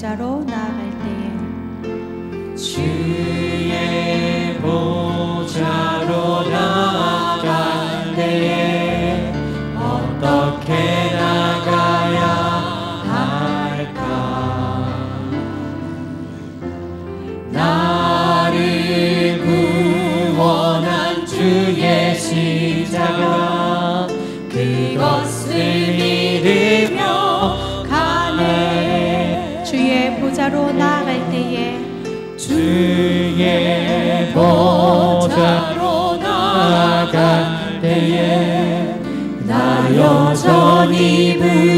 보좌로 나아갈 때에 주의 보좌로 나아갈 때에 어떻게 나가야 할까? 나를 구원한 주의 십자가 그것을 믿으며 가네. 주의 보좌로 나아갈 때에 주의 보좌로 나아갈 때에 나 여전히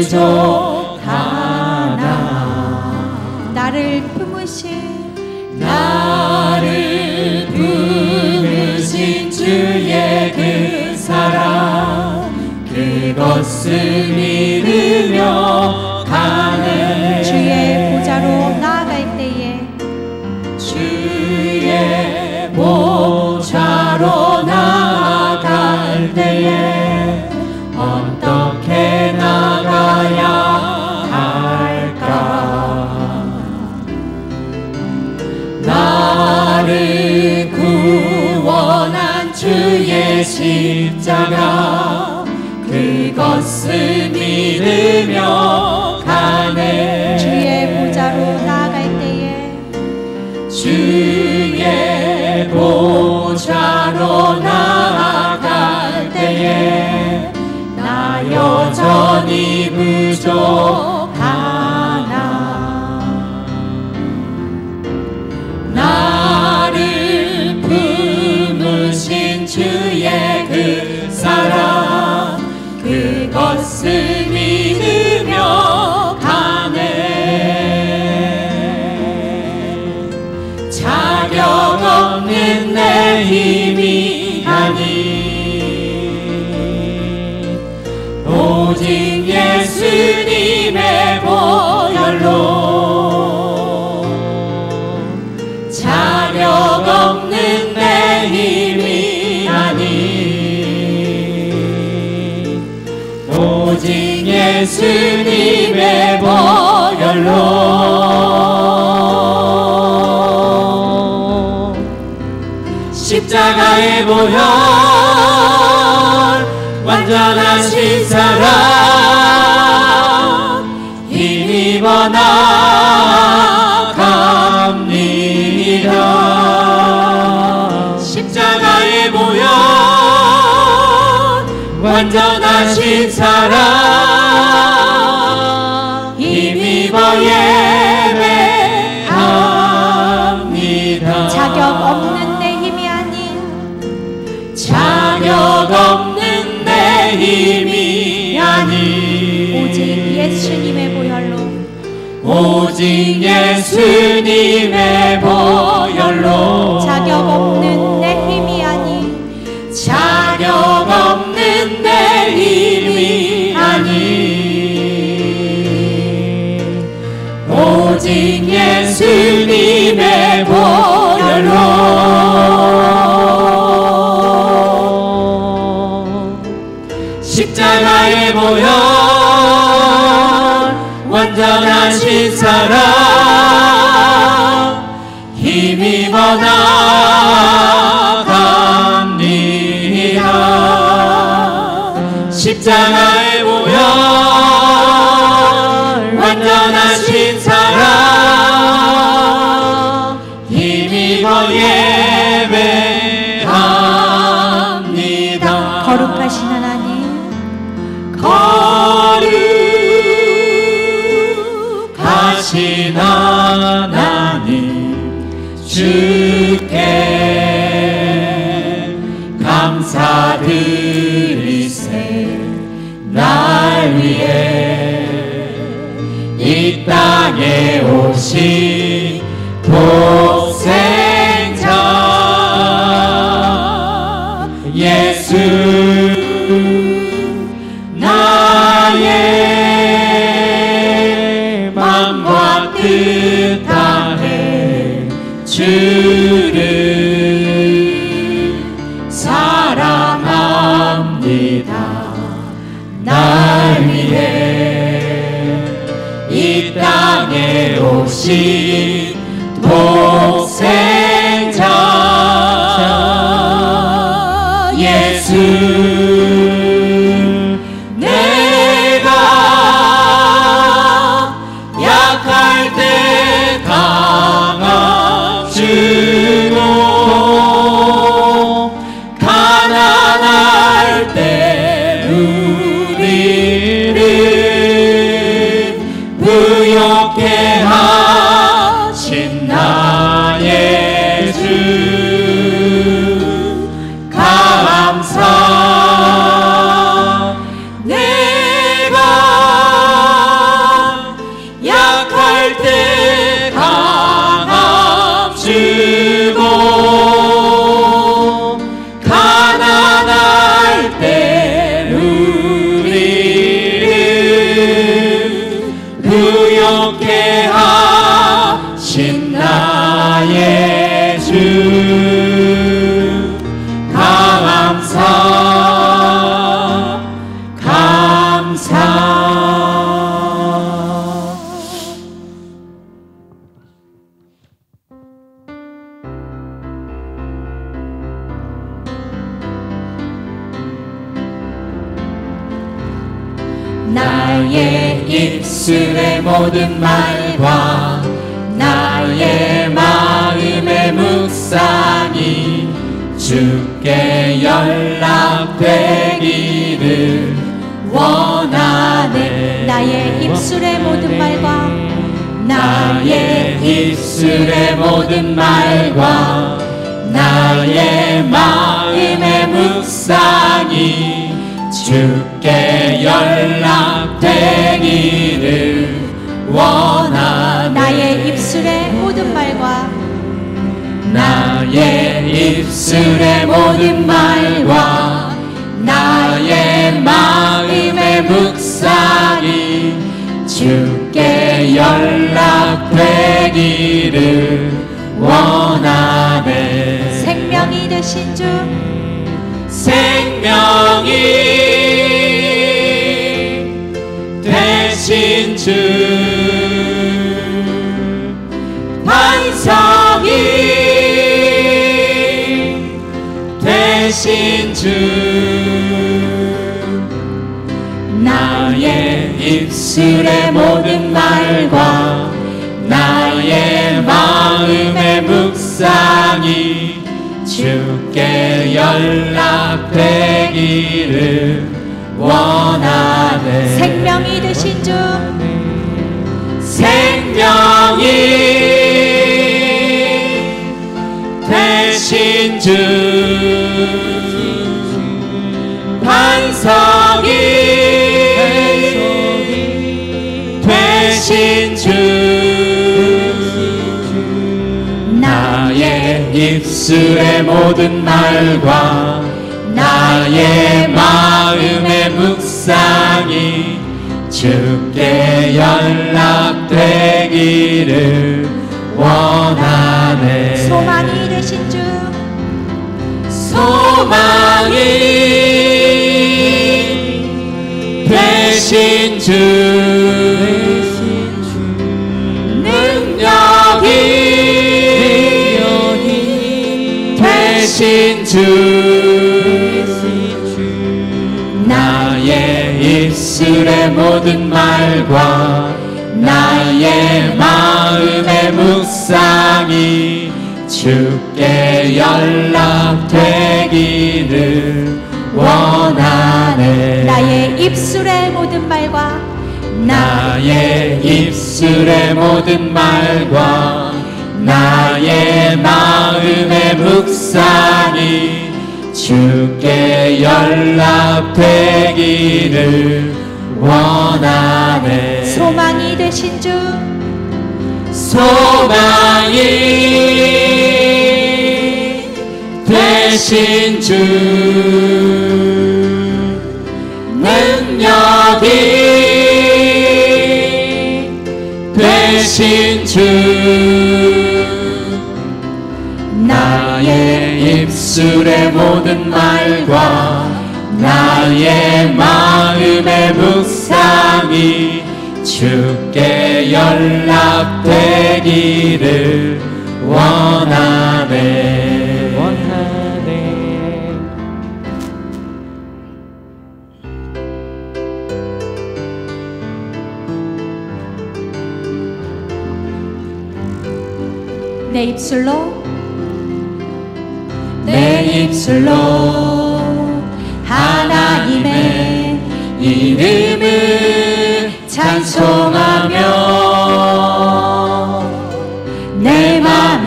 부족하나. 나를 품으신 주의 그 사랑 그것을 믿으며 가네. 주의 보좌로 나아갈 때에 주의 보좌로 나아갈 때에 어떻게 나가야 할까? 나를 구원한 주의 십자가 그것을 믿으며 가네. 주의 보좌로 나아갈 때에 주의 보좌로 나아갈 때에 나 여전히 부족하나. 나를 품으신 주의 그 사랑 그것을 믿으며 가네. 자격 없는 내 힘이 아닌 오직 예수님의 보혈로 자격 없는 내 힘이 아닌 오직 예수님의 보혈로 십자가의 보혈 완전하신 사랑 힘입어 나갑니다. 십자가의 보혈 완전하신 사랑 힘입어 예배합니다. 자격 없는 내 힘이 아닌 자격 없는 내 힘이 아닌 오직 예수님의 보혈로 오직 예수님의 보혈로 자격 없는 내 힘이 아닌 자격 없는 내 힘이 아닌 오직 예수님의 보혈로 십자가의 보혈 완전하신 사랑 힘입어 나갑니다. 십자가의 보혈 완전하신 사랑 힘입어 예배합니다. 거룩하신 하나님 거룩하신 하나님 주께 감사드리세. 날 위해 이 땅에 오신 독생자 예수 나의 맘과 뜻 다해 주를 사랑합니다. 날 위해 이 땅에 오신 오신 독생자 예수 내가 약할 때 강함주고 가난할 때 우리를 부욕해 하신 나의 주 감사 내가 약할 때 강함 주고 가난할 때 우리를 부욕해 하신 나의 주 감사 나의 입술의 모든 말과 나의 마음의 묵상이 주께 연락되기를 원하네. 나의 입술의 모든 말과 나의 입술의 모든 말과 나의 마음의 묵상이 주께 연락되기를 원하네. 나의 입술의 모든 말과 나의 입술의 모든 말과 나의 마음의 묵상이 주께 연락되기를 원하네. 생명이 되신 주 생명이 되신 주 반석이 되신 주 나의 입술의 모든 말과 나의 마음의 묵상이 주께 연락되기를 원하네. 생명이 되신 주 생명이 되신 주 반석이 되신 주 나의 입술의 모든 말과 나의 마음의 묵상이 주께 연락되기를 원하네. 소망이 되신 주 소망이 되신 주 능력이 되신 주 나의 입술의 모든 말과 나의 마음의 묵상이 주께 연락되기를 원하네. 나의 입술의 모든 말과 나의 입술의 모든 말과 나의 마음의 묵상이 주께 연락되기를 원하네. 소망이 되신 주 소망이 되신 주 능력이 되신 주 나의 입술의 모든 말과 나의 마음의 묵상이 주께 연락되기를 원하네. 내 입술로 하나님의 이름을 찬송하며 내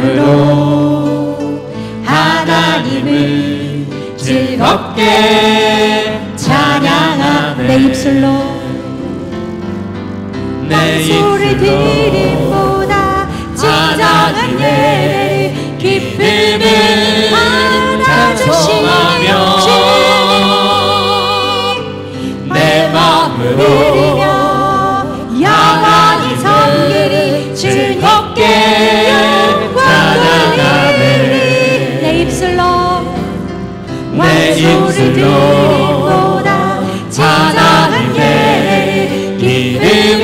마음으로 하나님을 즐겁게 찬양하네. 내 입술로 소리 드림보다 진정한 예배를 기쁨을 받아주시며 내 마음으로 영원히 섬기리 즐겁게 찬양하네. 내 입술로 드림보다 진정한 예배를 기쁨을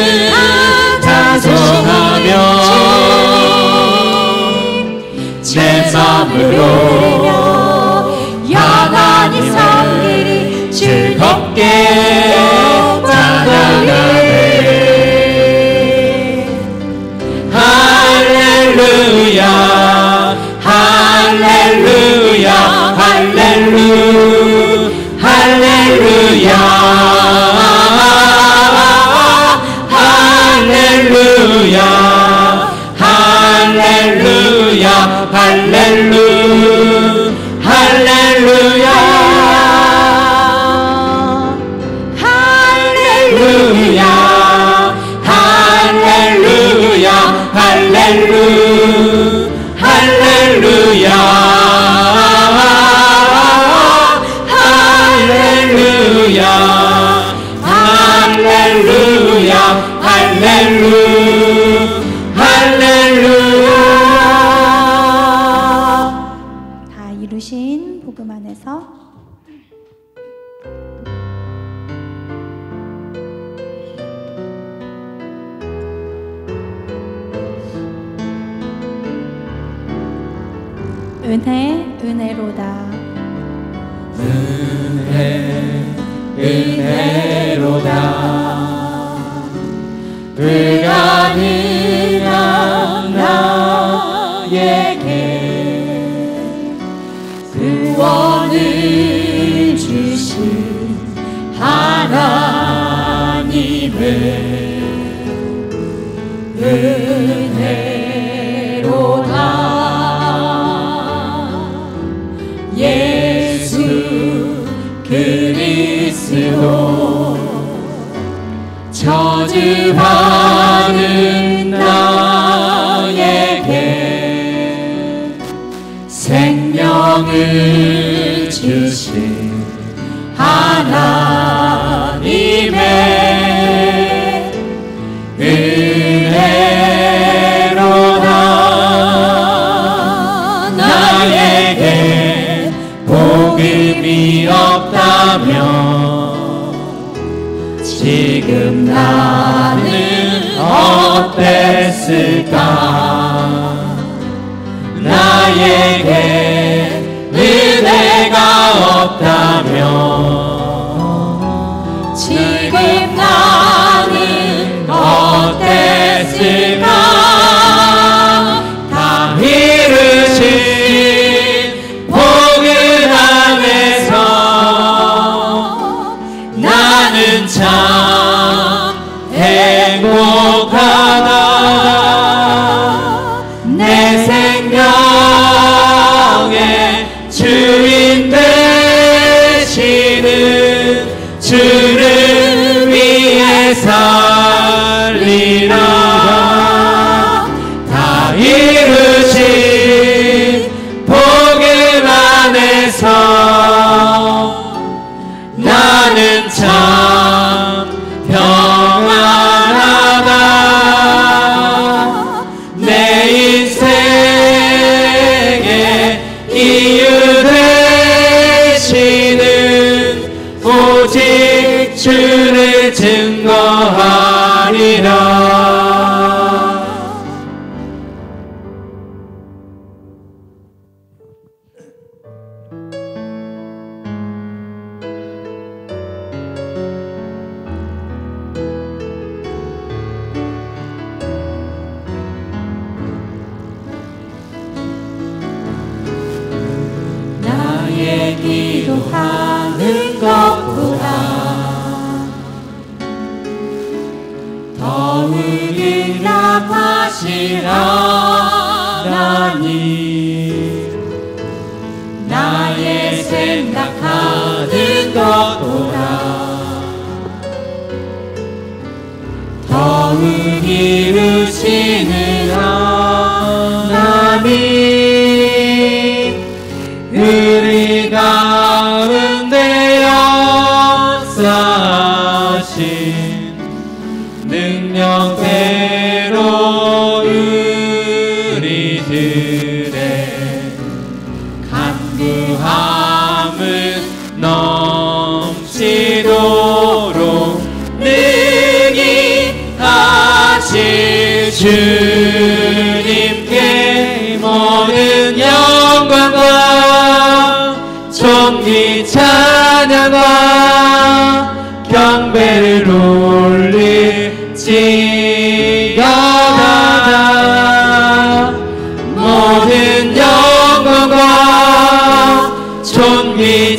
찬송하며 내 마음으로 영원히 섬기리 즐겁게 찬양하네. 할렐루야 할렐루야 할렐루야 할렐루야 할렐루야 할렐루야 할렐루야 할렐루야 할렐루야 할렐루야 할렐루야 할렐루야 할렐루야 할렐루야. 다 이루신 복음 안에서 은혜로다. 은혜로다. 불가능한 나에게 구원을 주신 하나님의 은혜로다. 예수 그리스도 저주받은 나에게 생명을 주신 하나님의 은혜로다. 나에게 복음이 없다면 지금 나는 어땠을까? 나에게 은혜가 없다면 지금 나는 어땠을까? 다 이루신 복음 안에서 나는 참 행복하다. 내 생명의 주인 되신 기도하는 것보다 더욱 응답하실 하나님, 나의 생각하는 것보다 더욱 이루시는 하나님, 우리 가운데 역사하신 능력대로 우리들의 간구함을 넘치도록 능히 하실 주님께 모든 영광과 존귀 찬양과 경배를 올릴지어다. 모든 영광과 존귀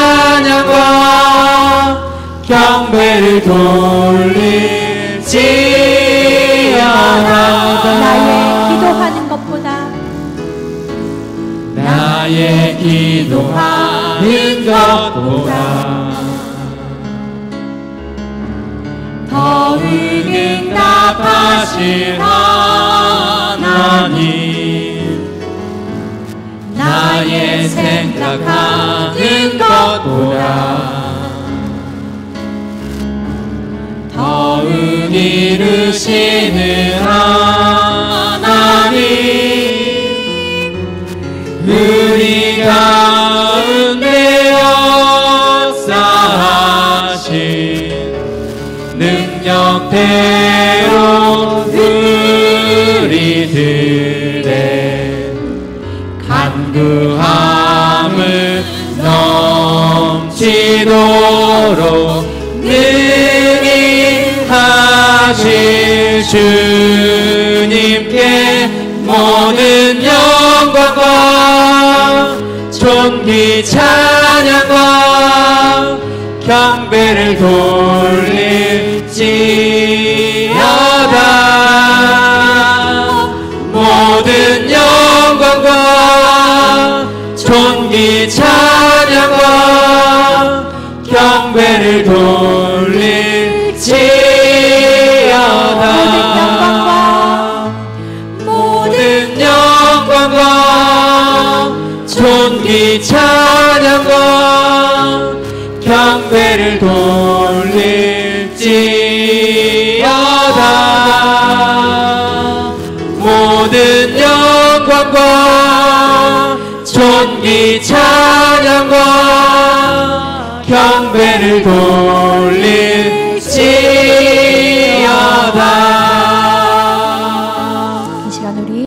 찬양과 경배를 돌릴지어다. 나의 기도하는 것보다 나의 기도하는 것보다 더욱 응답하실 하나님, 나의 생각하는 것보다 더욱 이루시는 하나님, 우리 가운데 역사하신 능력대로 우리들의 간구함을 넘치도록 능히 하실 주님께 모든 영광과 존귀 찬양과 경배를 돌릴지어다. 모든 영광과 존귀 찬양과 경배를 돌릴지어다. 모든 영광과 존귀 찬양과 경배를 돌릴지어다. 모든 영광과 존귀 찬양과 경배를 돌릴지어다.